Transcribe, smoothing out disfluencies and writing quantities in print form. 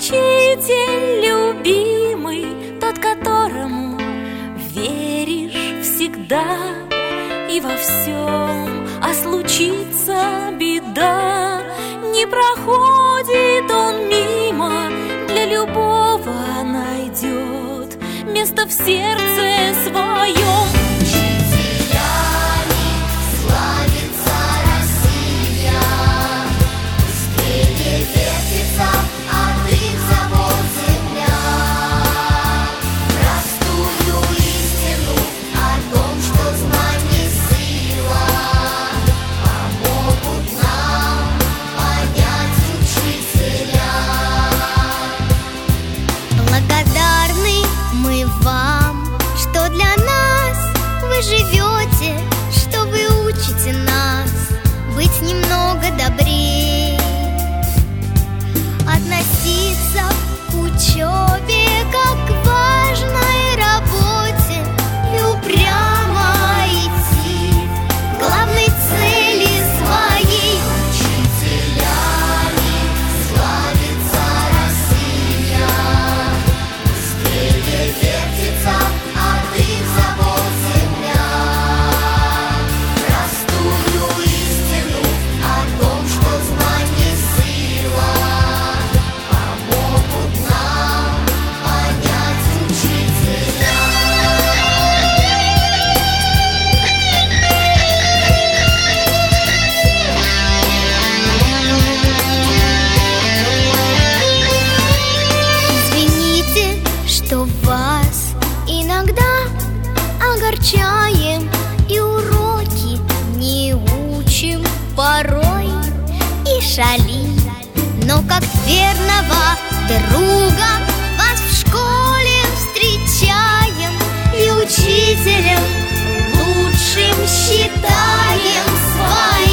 учитель любимый, тот, которому веришь всегда и во всем, а случится беда, не проходит он мимо, для любого найдет место в сердце своем. Живете, что вы учите нас быть немного добрее, относиться к учебе как к важной работе и упрямо идти к главной цели своей. Учителями славится Россия, быстрее вертится от их забот земля. Вас иногда огорчаем и уроки не учим порой и шалим, но как верного друга вас в школе встречаем и учителем лучшим считаем своим.